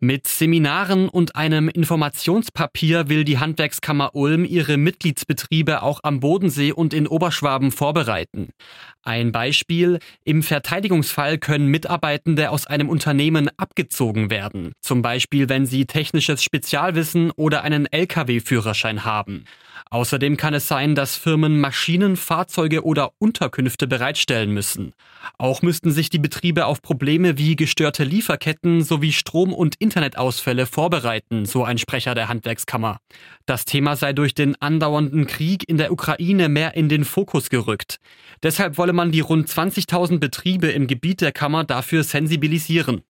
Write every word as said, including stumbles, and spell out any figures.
Mit Seminaren und einem Informationspapier will die Handwerkskammer Ulm ihre Mitgliedsbetriebe auch am Bodensee und in Oberschwaben vorbereiten. Ein Beispiel: Im Verteidigungsfall können Mitarbeitende aus einem Unternehmen abgezogen werden. Zum Beispiel, wenn sie technisches Spezialwissen oder einen L K W-Führerschein haben. Außerdem kann es sein, dass Firmen Maschinen, Fahrzeuge oder Unterkünfte bereitstellen müssen. Auch müssten sich die Betriebe auf Probleme wie gestörte Lieferketten sowie Strom- und Internetausfälle vorbereiten, so ein Sprecher der Handwerkskammer. Das Thema sei durch den andauernden Krieg in der Ukraine mehr in den Fokus gerückt. Deshalb wolle man die rund zwanzigtausend Betriebe im Gebiet der Kammer dafür sensibilisieren.